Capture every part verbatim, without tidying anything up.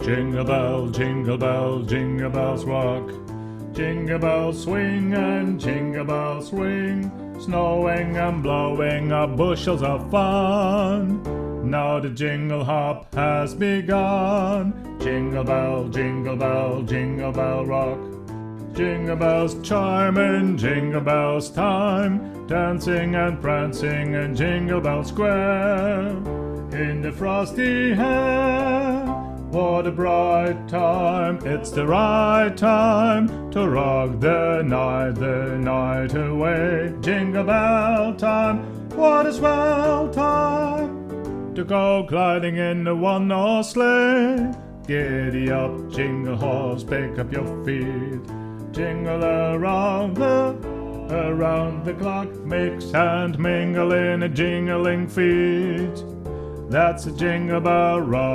Jingle bell, jingle bell, jingle bells rock. Jingle bells swing and jingle bells swing, snowing and blowing up bushels of fun. Now the jingle hop has begun. Jingle bell, jingle bell, jingle bell rock. Jingle bells chime in Jingle Bells time, dancing and prancing in Jingle Bell Square. In the frosty air, what a bright time, it's the right time to rock the night, the night away. Jingle bell time, what a swell time to go gliding in a one-horse sleigh. Giddy up, jingle horse, pick up your feet. Jingle around the, around the clock, mix and mingle in a jingling feet. That's a jingle bell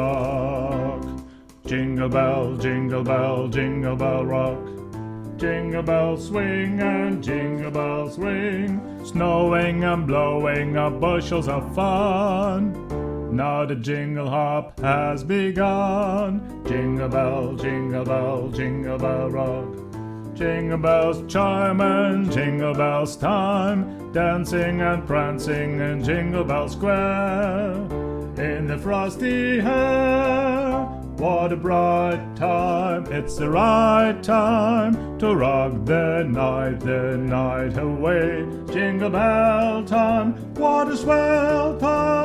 rock. Jingle bell, jingle bell, jingle bell rock. Jingle bells swing and jingle bells swing, snowing and blowing up bushels of fun. Now the jingle hop has begun. Jingle bell, jingle bell, jingle bell rock. Jingle bells chime and jingle bells time, dancing and prancing in Jingle Bell Square. In the frosty air, what a bright time, it's the right time to rock the night, the night away. Jingle bell time, what a swell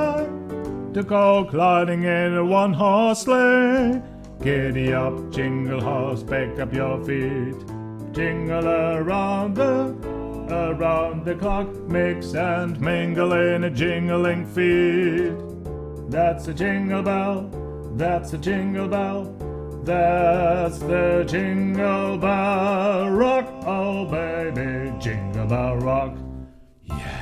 time to go gliding in a one-horse sleigh. Giddy up, jingle horse, pick up your feet. Jingle around the, around the clock, mix and mingle in a jingling feet. That's a jingle bell, that's a jingle bell, that's the jingle bell rock. Oh baby, jingle bell rock, yeah.